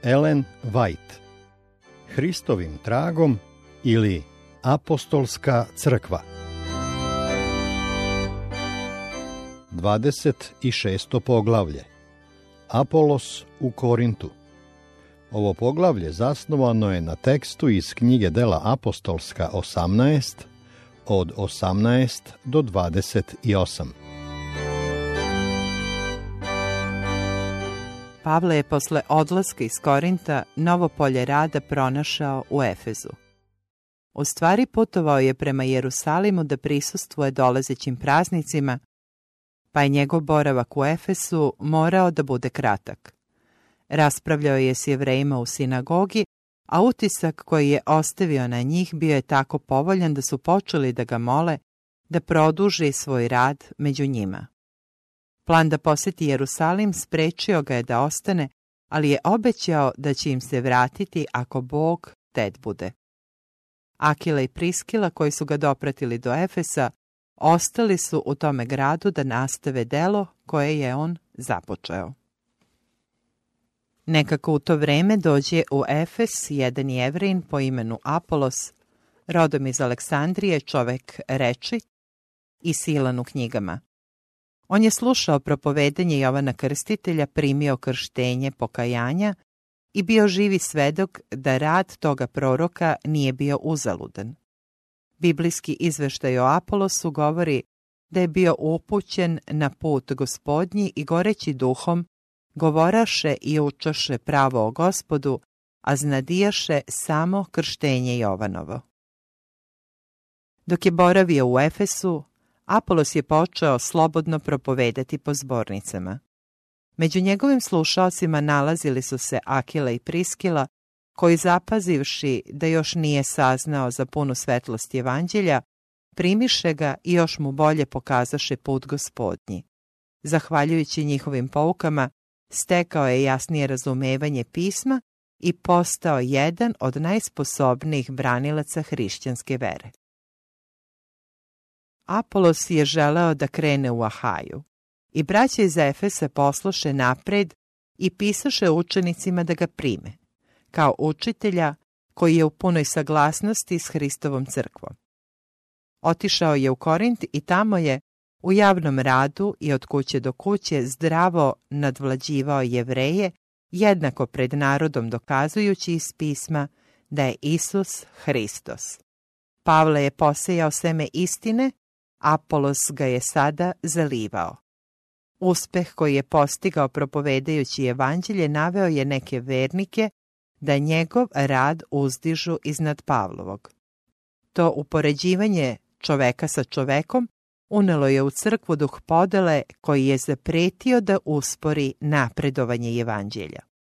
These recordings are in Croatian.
Ellen White. Hristovim tragom ili Apostolska crkva. 26. poglavlje. Apolos u Korintu. Ovo poglavlje zasnovano je na tekstu iz knjige Dela apostolska 18, od 18 do 28. Pavle je posle odlaska iz Korinta novo polje rada pronašao u Efezu. U stvari putovao je prema Jerusalimu da prisustvuje dolazećim praznicima, pa je njegov boravak u Efesu morao da bude kratak. Raspravljao je s Jevrejima u sinagogi, a utisak koji je ostavio na njih bio je tako povoljan da su počeli da ga mole da produži svoj rad među njima. Plan da poseti Jerusalim sprečio ga je da ostane, ali je obećao da će im se vratiti ako Bog ted bude. Akila i Priskila, koji su ga dopratili do Efesa, ostali su u tome gradu da nastave delo koje je on započeo. Nekako u to vreme dođe u Efes jedan Jevrin po imenu Apolos, rodom iz Aleksandrije, čovek rečit i silan u knjigama. On je slušao propovedanje Jovana Krstitelja, primio krštenje pokajanja i bio živi svedok da rad toga proroka nije bio uzaludan. Biblijski izveštaj o Apolosu govori da je bio upućen na put Gospodnji i goreći duhom govoraše i učaše pravo o Gospodu, a znadijaše samo krštenje Jovanovo. Dok je boravio u Efesu, Apolos je počeo slobodno propovedati po zbornicama. Među njegovim slušalcima nalazili su se Akila i Priskila, koji zapazivši da još nije saznao za punu svetlost evanđelja, primiše ga i još mu bolje pokazaše put Gospodnji. Zahvaljujući njihovim poukama, stekao je jasnije razumevanje pisma i postao jedan od najsposobnijih branilaca hrišćanske vere. Apolos je želeo da krene u Ahaju i braća iz Efesa posloše napred i pisaše učenicima da ga prime, kao učitelja koji je u punoj saglasnosti s Hristovom crkvom. Otišao je u Korint i tamo je u javnom radu i od kuće do kuće zdravo nadvlađivao Jevreje, jednako pred narodom dokazujući iz pisma da je Isus Hristos. Pavle je posejao seme istine, Apolos ga je sada zalivao. Uspeh koji je postigao propovedajući evanđelje naveo je neke vernike da njegov rad uzdižu iznad Pavlovog. To upoređivanje čoveka sa čovekom unelo je u crkvu duh podele koji je zapretio da uspori napredovanje evanđelja.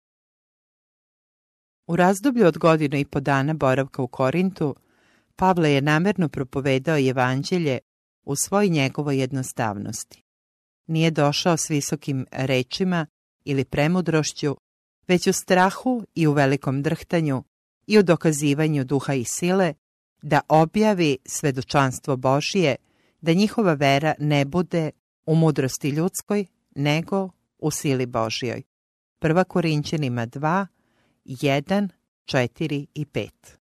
U razdoblju od 1,5 dana boravka u Korintu, Pavle je namerno propovedao evanđelje u svoj njegovoj jednostavnosti. Nije došao s visokim rečima ili premudrošću, već u strahu i u velikom drhtanju i u dokazivanju duha i sile, da objavi svedočanstvo Božije, da njihova vera ne bude u mudrosti ljudskoj, nego u sili Božjoj. 1. Korinćanima 2, 1, 4 i 5.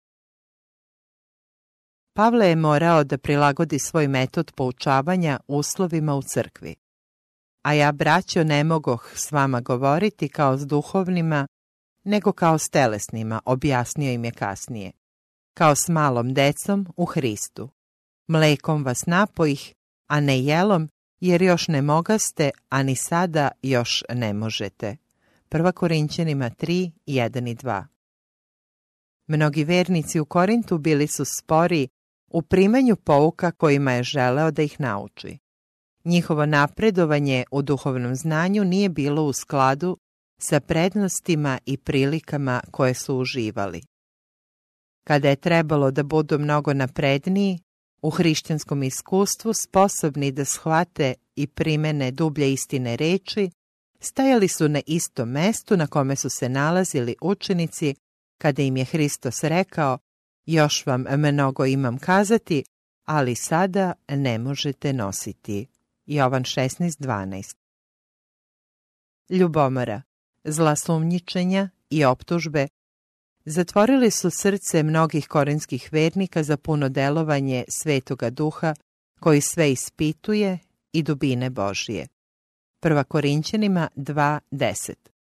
Pavle je morao da prilagodi svoj metod poučavanja uslovima u crkvi. A ja, braćo, ne mogoh s vama govoriti kao s duhovnima, nego kao s telesnima, objasnio im je kasnije. Kao s malom decom u Hristu. Mlekom vas napojih, a ne jelom, jer još ne mogaste, a ni sada još ne možete. 1. Korinćanima 3, 1 i 2. Mnogi vernici u Korintu bili su spori u primanju pouka kojima je želeo da ih nauči. Njihovo napredovanje u duhovnom znanju nije bilo u skladu sa prednostima i prilikama koje su uživali. Kada je trebalo da budu mnogo napredniji, u hrišćanskom iskustvu sposobni da shvate i primene dublje istine reči, stajali su na istom mestu na kome su se nalazili učenici kada im je Hristos rekao: još vam mnogo imam kazati, ali sada ne možete nositi. Jovan 16:12. Ljubomora, zlasumnjičenja i optužbe zatvorili su srce mnogih korinskih vernika za puno delovanje Svetoga Duha koji sve ispituje i dubine Božije. 1. Korinćanima 2:10.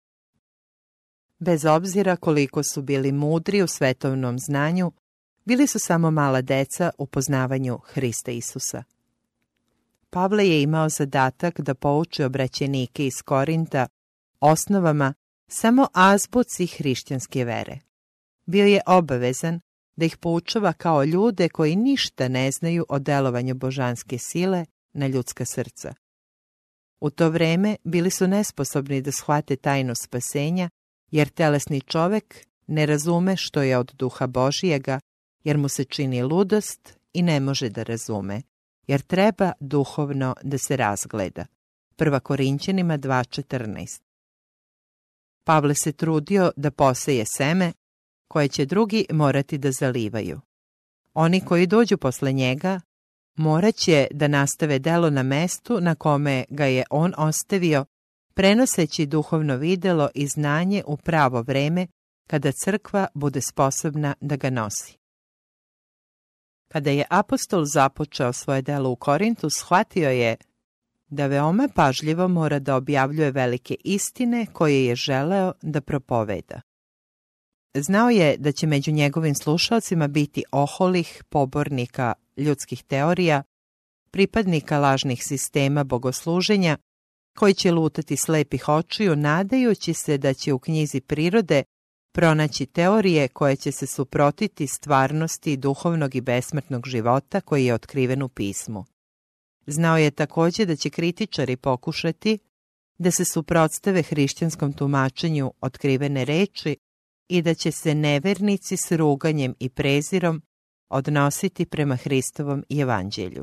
Bez obzira koliko su bili mudri u svetovnom znanju, bili su samo mala deca u poznavanju Hrista Isusa. Pavle je imao zadatak da pouči obraćenike iz Korinta osnovama samo azbuci hrišćanske vere. Bio je obavezan da ih poučava kao ljude koji ništa ne znaju o delovanju božanske sile na ljudska srca. U to vreme bili su nesposobni da shvate tajnu spasenja, jer telesni čovek ne razume što je od Duha Božijega, jer mu se čini ludost i ne može da razume, jer treba duhovno da se razgleda. 1. Korinćanima 2:14. Pavle se trudio da poseje seme koje će drugi morati da zalivaju. Oni koji dođu posle njega morat će da nastave delo na mestu na kome ga je on ostavio, prenoseći duhovno videlo i znanje u pravo vreme kada crkva bude sposobna da ga nosi. Kada je apostol započeo svoje delo u Korintu, shvatio je da veoma pažljivo mora da objavljuje velike istine koje je želeo da propoveda. Znao je da će među njegovim slušalcima biti oholih pobornika ljudskih teorija, pripadnika lažnih sistema bogosluženja, koji će lutati slepih očiju, nadajući se da će u knjizi prirode pronaći teorije koje će se suprotiti stvarnosti duhovnog i besmrtnog života koji je otkriven u pismu. Znao je također da će kritičari pokušati da se suprotstave hrišćanskom tumačenju otkrivene reči i da će se nevernici s ruganjem i prezirom odnositi prema Hristovom evanđelju.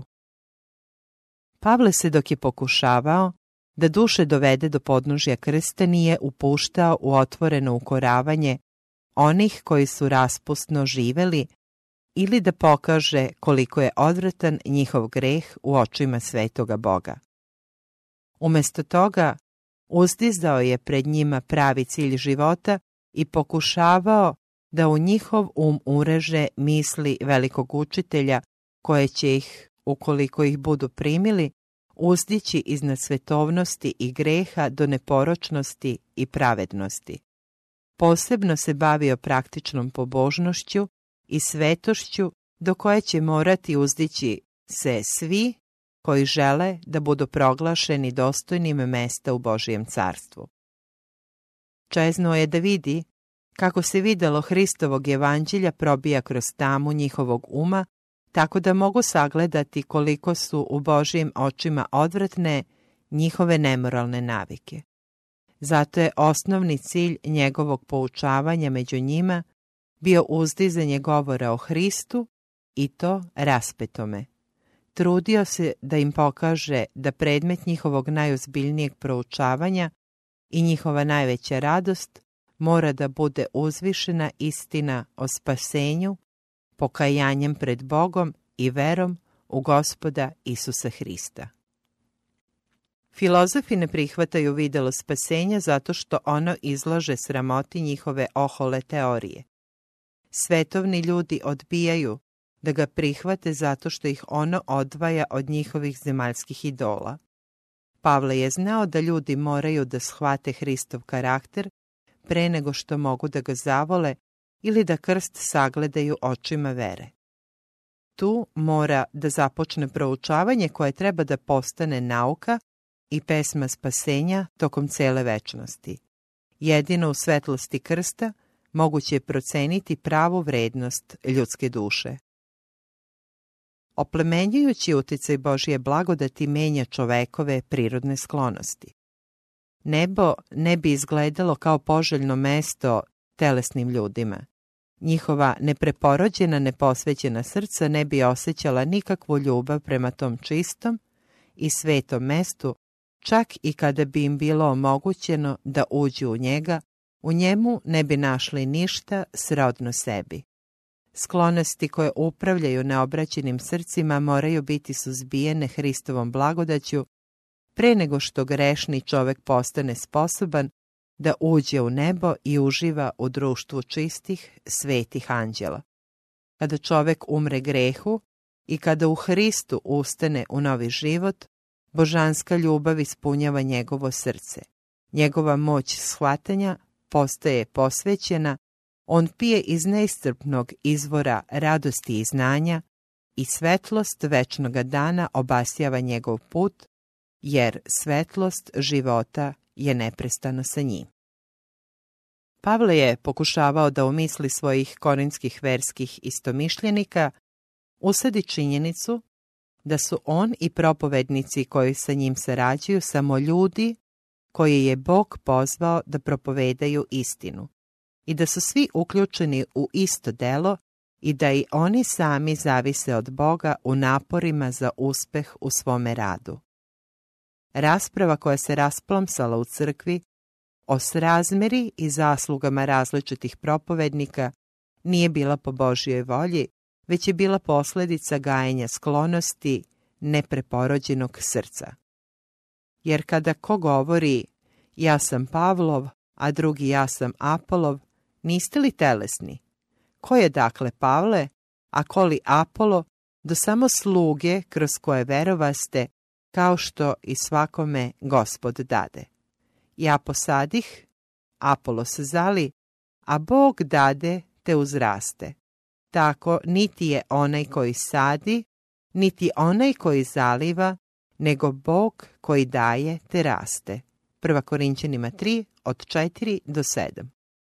Pavle se, dok je pokušavao da duše dovede do podnožja krsta, nije upuštao u otvoreno ukoravanje onih koji su raspustno živeli ili da pokaže koliko je odvratan njihov greh u očima svetoga Boga. Umesto toga, uzdizao je pred njima pravi cilj života i pokušavao da u njihov ureže misli velikog učitelja koje će ih, ukoliko ih budu primili, uzdići iznad svetovnosti i greha do neporočnosti i pravednosti. Posebno se bavio praktičnom pobožnošću i svetošću do koje će morati uzdići se svi koji žele da budu proglašeni dostojnim mesta u Božijem carstvu. Čeznuo je da vidi kako se videlo Hristovog evanđelja probija kroz tamu njihovog uma, tako da mogu sagledati koliko su u Božijim očima odvratne njihove nemoralne navike. Zato je osnovni cilj njegovog poučavanja među njima bio uzdizanje govora o Hristu i to raspetome. Trudio se da im pokaže da predmet njihovog najozbiljnijeg proučavanja i njihova najveća radost mora da bude uzvišena istina o spasenju, pokajanjem pred Bogom i verom u Gospoda Isusa Hrista. Filozofi ne prihvataju videlo spasenja zato što ono izlaže sramoti njihove ohole teorije. Svetovni ljudi odbijaju da ga prihvate zato što ih ono odvaja od njihovih zemaljskih idola. Pavle je znao da ljudi moraju da shvate Hristov karakter pre nego što mogu da ga zavole ili da krst sagledaju očima vere. Tu mora da započne proučavanje koje treba da postane nauka i pesma spasenja tokom cele večnosti. Jedino u svetlosti krsta moguće je proceniti pravu vrednost ljudske duše. Oplemenjujući uticaj Božje blagodati menja čovekove prirodne sklonosti. Nebo ne bi izgledalo kao poželjno mesto telesnim ljudima. Njihova nepreporođena, neposvećena srca ne bi osjećala nikakvu ljubav prema tom čistom i svetom mestu, čak i kada bi im bilo omogućeno da uđu u njega, u njemu ne bi našli ništa srodno sebi. Sklonosti koje upravljaju neobraćenim srcima moraju biti suzbijene Hristovom blagodaću pre nego što grešni čovek postane sposoban da uđe u nebo i uživa u društvu čistih, svetih anđela. Kada čovek umre grehu i kada u Hristu ustane u novi život, božanska ljubav ispunjava njegovo srce. Njegova moć shvatanja postaje posvećena, on pije iz neiscrpnog izvora radosti i znanja i svetlost večnoga dana obasjava njegov put, jer svetlost života je neprestano sa njim. Pavle je pokušavao da u misli svojih korinskih verskih istomišljenika usadi činjenicu da su on i propovednici koji sa njim sarađuju samo ljudi koje je Bog pozvao da propovedaju istinu i da su svi uključeni u isto delo i da i oni sami zavise od Boga u naporima za uspeh u svome radu. Rasprava koja se rasplomsala u crkvi o srazmeri i zaslugama različitih propovednika nije bila po Božjoj volji, već je bila posljedica gajenja sklonosti nepreporođenog srca. Jer kada ko govori ja sam Pavlov, a drugi ja sam Apolov, niste li telesni? Ko je dakle Pavle, a ko li Apolo, do samo sluge kroz koje verovaste, kao što i svakome Gospod dade. Ja posadih, Apolo se zali, a Bog dade te uzraste. Tako niti je onaj koji sadi, niti onaj koji zaliva, nego Bog koji daje te raste. 1. Korinćanima 3, od 4 do 7.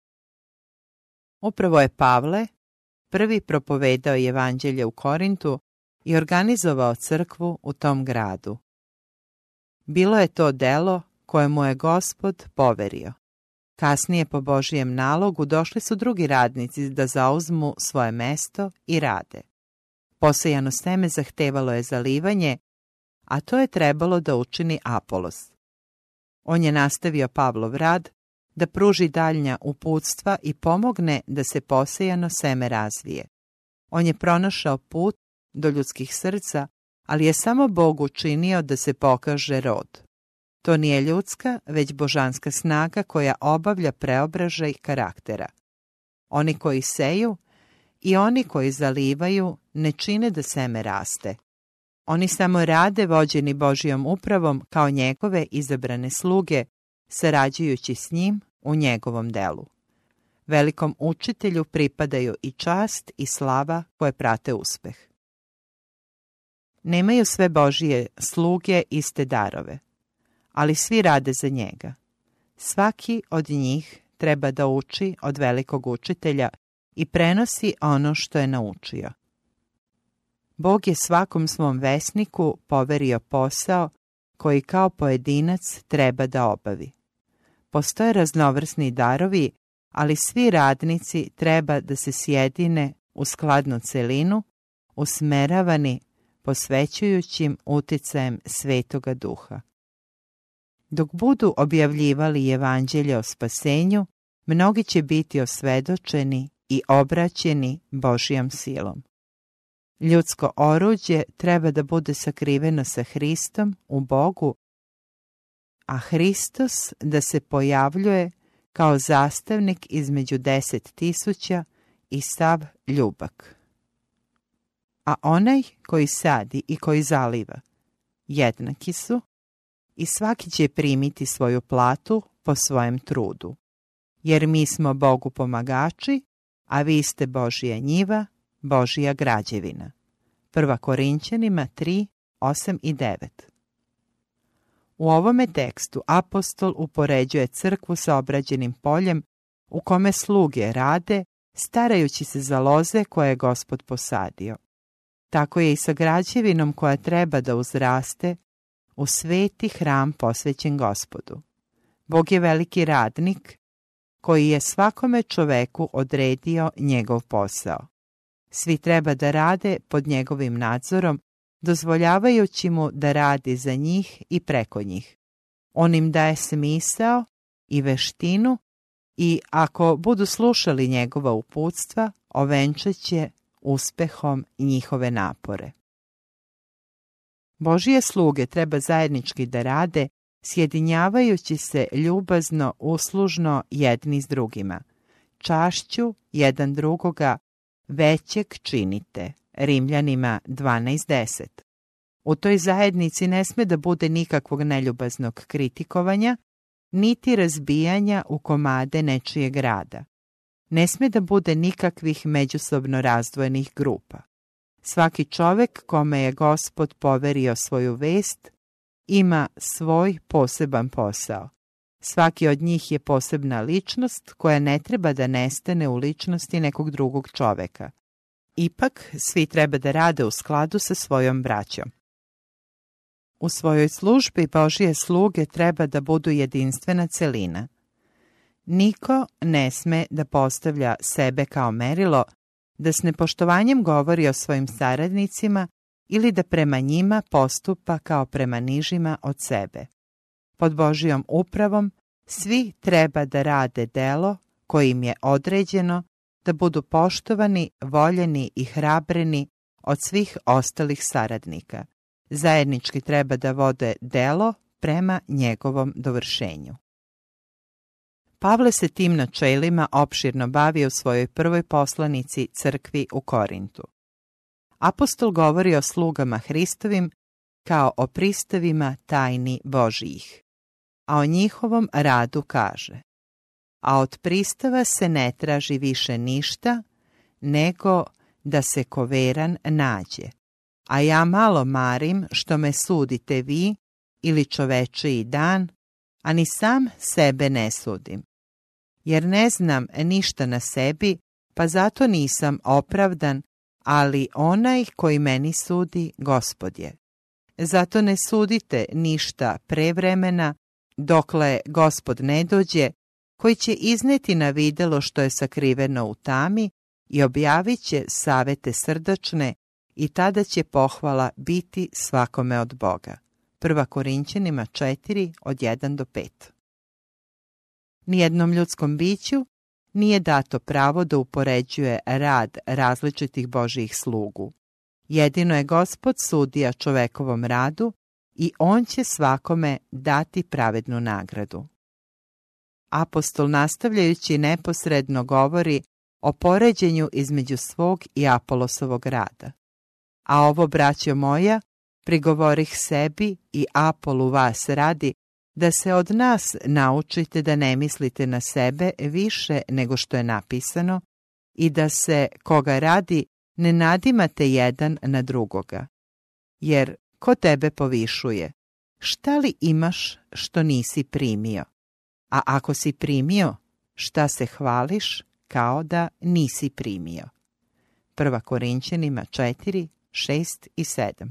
Upravo je Pavle prvi propovedao evanđelje u Korintu i organizovao crkvu u tom gradu. Bilo je to delo koje mu je Gospod poverio. Kasnije po Božijem nalogu došli su drugi radnici da zauzmu svoje mesto i rade. Posejano seme zahtevalo je zalivanje, a to je trebalo da učini Apolos. On je nastavio Pavlov rad da pruži daljnja uputstva i pomogne da se posejano seme razvije. On je pronašao put do ljudskih srca, ali je samo Bog učinio da se pokaže rod. To nije ljudska, već božanska snaga koja obavlja preobražaj karaktera. Oni koji seju i oni koji zalivaju ne čine da seme raste. Oni samo rade vođeni Božjom upravom kao njegove izabrane sluge, sarađujući s njim u njegovom delu. Velikom učitelju pripadaju i čast i slava koje prate uspeh. Nemaju sve Božje sluge iste darove, ali svi rade za njega. Svaki od njih treba da uči od velikog učitelja i prenosi ono što je naučio. Bog je svakom svom vesniku poverio posao koji kao pojedinac treba da obavi. Postoje raznovrsni darovi, ali svi radnici treba da se sjedine u skladnu celinu, usmeravani posvećujućim uticajem Svetoga Duha. Dok budu objavljivali evanđelje o spasenju, mnogi će biti osvedočeni i obraćeni Božjom silom. Ljudsko oruđe treba da bude sakriveno sa Hristom u Bogu, a Hristos da se pojavljuje kao zastavnik između 10.000 i sav ljubak. A onaj koji sadi i koji zaliva jednaki su i svaki će primiti svoju platu po svojem trudu. Jer mi smo Bogu pomagači, a vi ste Božja njiva, Božja građevina. 1. Korinćanima 3, 8 i 9. U ovome tekstu apostol upoređuje crkvu sa obrađenim poljem u kome sluge rade, starajući se za loze koje je Gospod posadio. Tako je i sa građevinom koja treba da uzraste u sveti hram posvećen Gospodu. Bog je veliki radnik koji je svakome čoveku odredio njegov posao. Svi treba da rade pod njegovim nadzorom, dozvoljavajući mu da radi za njih i preko njih. On im daje smisao i veštinu i ako budu slušali njegova uputstva, ovenčat će uspehom njihove napore. Božje sluge treba zajednički da rade sjedinjavajući se ljubazno, uslužno jedni s drugima. Čašću jedan drugoga većeg činite. Rimljanima 12:10. U toj zajednici ne sme da bude nikakvog neljubaznog kritikovanja, niti razbijanja u komade nečijeg rada. Ne sme da bude nikakvih međusobno razdvojenih grupa. Svaki čovek kome je Gospod poverio svoju vest ima svoj poseban posao. Svaki od njih je posebna ličnost koja ne treba da nestane u ličnosti nekog drugog čoveka. Ipak, svi treba da rade u skladu sa svojom braćom. U svojoj službi Božije sluge treba da budu jedinstvena celina. Niko ne sme da postavlja sebe kao merilo, da s nepoštovanjem govori o svojim saradnicima ili da prema njima postupa kao prema nižima od sebe. Pod Božijom upravom svi treba da rade delo koje im je određeno, da budu poštovani, voljeni i hrabreni od svih ostalih saradnika. Zajednički treba da vode delo prema njegovom dovršenju. Pavle se tim načelima opširno bavi u svojoj prvoj poslanici crkvi u Korintu. Apostol govori o slugama Hristovim kao o pristavima tajni Božijih, a o njihovom radu kaže: a od pristava se ne traži više ništa, nego da se ko veran nađe. A ja malo marim što me sudite vi ili čovečiji dan, a ni sam sebe ne sudim. Jer ne znam ništa na sebi, pa zato nisam opravdan, ali onaj koji meni sudi, Gospod je. Zato ne sudite ništa pre vremena, dokle Gospod ne dođe, koji će izneti na videlo što je sakriveno u tami i objavit će savete srdačne i tada će pohvala biti svakome od Boga. 1. Korinćanima 4, od 1 do 5. Nijednom ljudskom biću nije dato pravo da upoređuje rad različitih Božijih slugu. Jedino je Gospod sudija čovekovom radu i on će svakome dati pravednu nagradu. Apostol nastavljajući neposredno govori o poređenju između svog i Apolosovog rada. A ovo, braćo moja, prigovorih sebi i Apolu vas radi, da se od nas naučite da ne mislite na sebe više nego što je napisano i da se, koga radi, ne nadimate jedan na drugoga. Jer ko tebe povišuje? Šta li imaš što nisi primio? A ako si primio, šta se hvališ kao da nisi primio? 1. Korinćanima 4, 6 i 7.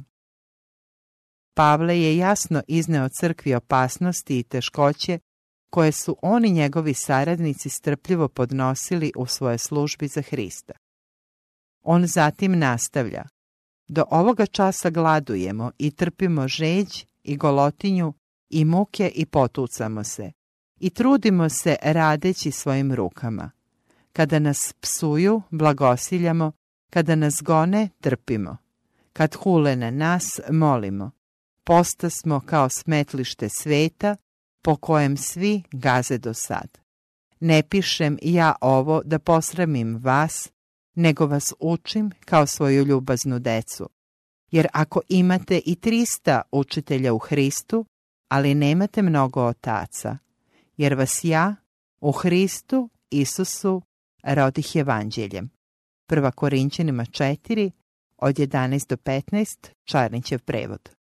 Pavle je jasno izneo crkvi opasnosti i teškoće koje su on i njegovi saradnici strpljivo podnosili u svojoj službi za Hrista. On zatim nastavlja: do ovoga časa gladujemo i trpimo žeđ i golotinju i muke i potucamo se i trudimo se radeći svojim rukama. Kada nas psuju, blagosiljamo, kada nas gone, trpimo. Kad hule na nas, molimo. Postasmo kao smetlište sveta, po kojem svi gaze do sad. Ne pišem ja ovo da posramim vas, nego vas učim kao svoju ljubaznu decu. Jer ako imate i 300 učitelja u Hristu, ali nemate mnogo otaca, jer vas ja u Hristu Isusu rodih evanđeljem. 1. Korinćanima 4, od 11 do 15, Čarnićev prevod.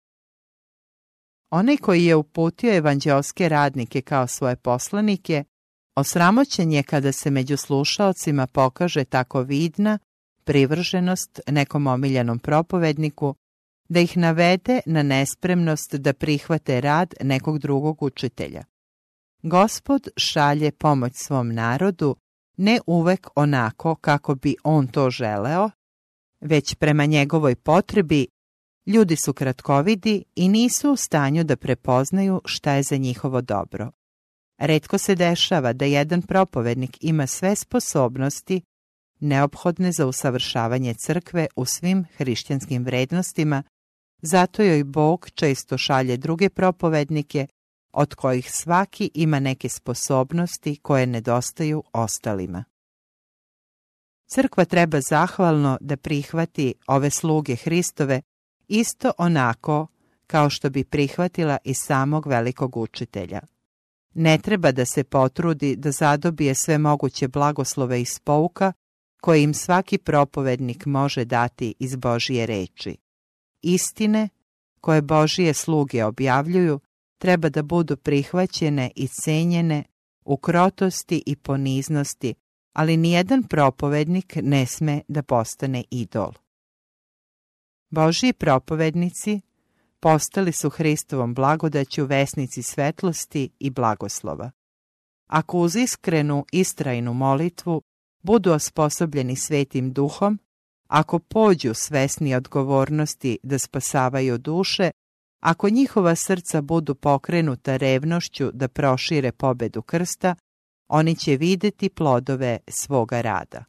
Onaj koji je uputio evanđelske radnike kao svoje poslanike, osramoćen je kada se među slušaocima pokaže tako vidna privrženost nekom omiljenom propovedniku, da ih navede na nespremnost da prihvate rad nekog drugog učitelja. Gospod šalje pomoć svom narodu ne uvek onako kako bi on to želeo, već prema njegovoj potrebi. Ljudi su kratkovidi i nisu u stanju da prepoznaju šta je za njihovo dobro. Retko se dešava da jedan propovednik ima sve sposobnosti neophodne za usavršavanje crkve u svim hrišćanskim vrednostima, zato joj Bog često šalje druge propovednike od kojih svaki ima neke sposobnosti koje nedostaju ostalima. Crkva treba zahvalno da prihvati ove sluge Hristove isto onako kao što bi prihvatila i samog velikog učitelja. Ne treba da se potrudi da zadobije sve moguće blagoslove iz pouka koje im svaki propovednik može dati iz Božije reči. Istine koje Božije sluge objavljuju treba da budu prihvaćene i cenjene u krotosti i poniznosti, ali nijedan propovednik ne sme da postane idol. Božji propovednici postali su Hristovom blagodaću vesnici svetlosti i blagoslova. Ako uz iskrenu, istrajnu molitvu budu osposobljeni Svetim Duhom, ako pođu svesni odgovornosti da spasavaju duše, ako njihova srca budu pokrenuta revnošću da prošire pobedu krsta, oni će videti plodove svoga rada.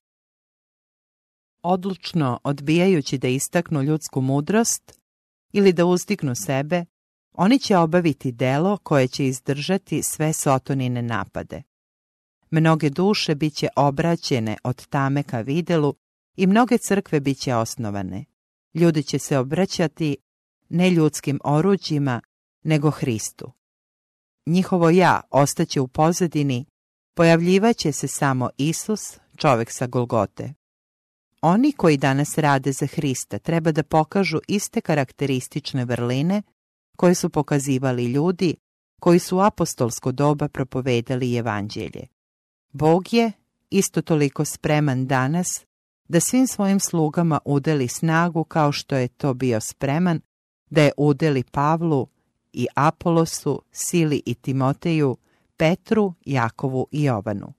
Odlučno odbijajući da istaknu ljudsku mudrost ili da uzdignu sebe, oni će obaviti delo koje će izdržati sve Sotonine napade. Mnoge duše biće obraćene od tame ka videlu i mnoge crkve biće osnovane. Ljudi će se obraćati ne ljudskim oruđima, nego Hristu. Njihovo ja ostaće u pozadini, pojavljivaće se samo Isus, čovek sa Golgote. Oni koji danas rade za Hrista treba da pokažu iste karakteristične vrline koje su pokazivali ljudi koji su u apostolsko doba propovedali evanđelje. Bog je isto toliko spreman danas da svim svojim slugama udeli snagu kao što je to bio spreman da je udeli Pavlu i Apolosu, Sili i Timoteju, Petru, Jakovu i Jovanu.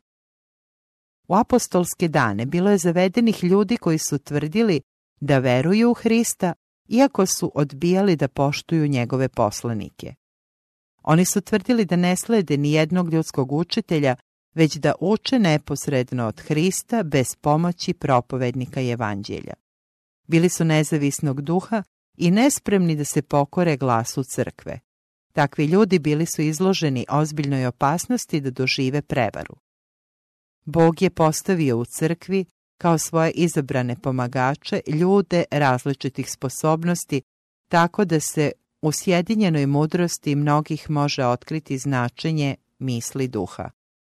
U apostolske dane bilo je zavedenih ljudi koji su tvrdili da veruju u Hrista, iako su odbijali da poštuju njegove poslanike. Oni su tvrdili da ne slede ni jednog ljudskog učitelja, već da uče neposredno od Hrista bez pomoći propovednika evanđelja. Bili su nezavisnog duha i nespremni da se pokore glasu crkve. Takvi ljudi bili su izloženi ozbiljnoj opasnosti da dožive prevaru. Bog je postavio u crkvi kao svoje izabrane pomagače ljude različitih sposobnosti, tako da se u sjedinjenoj mudrosti mnogih može otkriti značenje misli duha.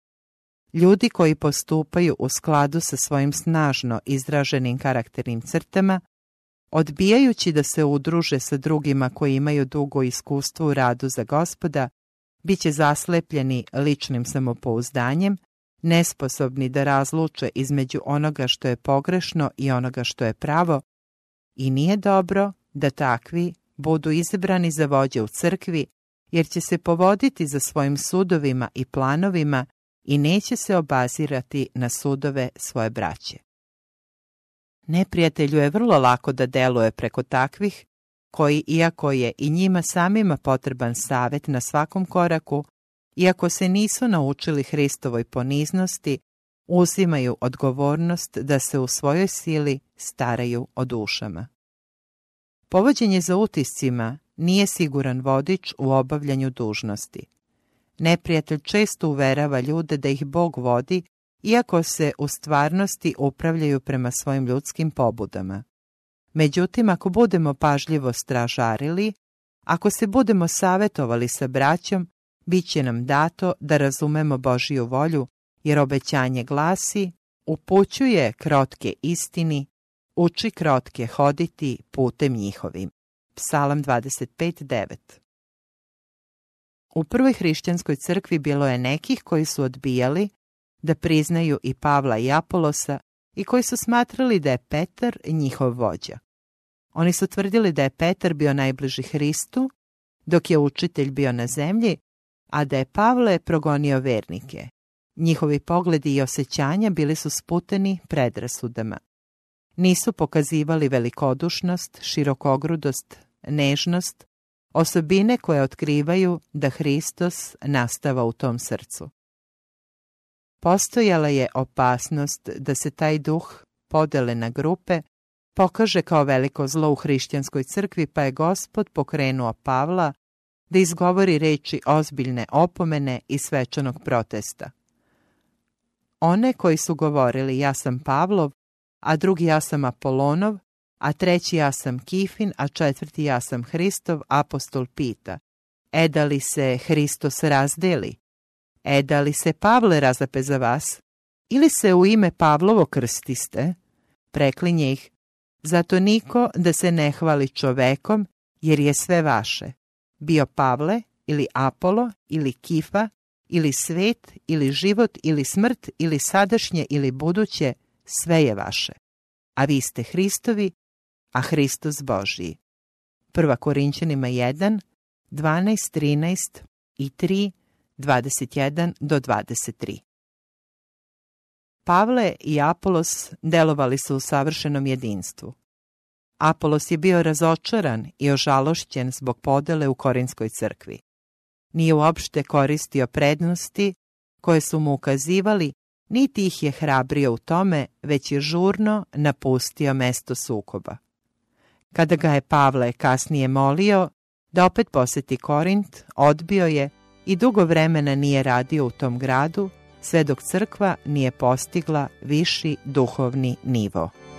Ljudi koji postupaju u skladu sa svojim snažno izraženim karakternim crtama, odbijajući da se udruže sa drugima koji imaju dugo iskustvo u radu za Gospoda, bit će zaslepljeni ličnim samopouzdanjem, nesposobni da razluče između onoga što je pogrešno i onoga što je pravo, i nije dobro da takvi budu izabrani za vođe u crkvi, jer će se povoditi za svojim sudovima i planovima i neće se obazirati na sudove svoje braće. Neprijatelju je vrlo lako da deluje preko takvih, koji, iako je i njima samima potreban savjet na svakom koraku, iako se nisu naučili Hristovoj poniznosti, uzimaju odgovornost da se u svojoj sili staraju o dušama. Povođenje za utiscima nije siguran vodič u obavljanju dužnosti. Neprijatelj često uverava ljude da ih Bog vodi, iako se u stvarnosti upravljaju prema svojim ljudskim pobudama. Međutim, ako budemo pažljivo stražarili, ako se budemo savjetovali sa braćom, bit će nam dato da razumemo Božju volju, jer obećanje glasi: upućuje krotke istini, uči krotke hoditi putem njihovim. Psalam 25:9. U prvoj hrišćanskoj crkvi bilo je nekih koji su odbijali da priznaju i Pavla i Apolosa i koji su smatrali da je Petar njihov vođa. Oni su tvrdili da je Petar bio najbliži Hristu, dok je učitelj bio na zemlji, a da je Pavle progonio vernike. Njihovi pogledi i osjećanja bili su sputani predrasudama. Nisu pokazivali velikodušnost, širokogrudost, nežnost, osobine koje otkrivaju da Hristos nastava u tom srcu. Postojala je opasnost da se taj duh podele na grupe, pokaže kao veliko zlo u hrišćanskoj crkvi, pa je Gospod pokrenuo Pavla da izgovori reči ozbiljne opomene i svečanog protesta. One koji su govorili ja sam Pavlov, a drugi ja sam Apolonov, a treći ja sam Kifin, a četvrti ja sam Hristov, apostol pita: da li se Hristos razdeli? Da li se Pavle razape za vas? Ili se u ime Pavlovo krstiste? Preklinje ih: zato niko da se ne hvali čovekom, jer je sve vaše. Bio Pavle, ili Apolo, ili Kifa, ili svet, ili život, ili smrt, ili sadašnje, ili buduće, sve je vaše. A vi ste Hristovi, a Hristos Božiji. 1. Korinćanima 1, 12, 13 i 3, 21 do 23. Pavle i Apolos delovali su u savršenom jedinstvu. Apolos je bio razočaran i ožalošćen zbog podele u Korinskoj crkvi. Nije uopšte koristio prednosti koje su mu ukazivali, niti ih je hrabrio u tome, već je žurno napustio mesto sukoba. Kada ga je Pavle kasnije molio da opet poseti Korint, odbio je i dugo vremena nije radio u tom gradu, sve dok crkva nije postigla viši duhovni nivo.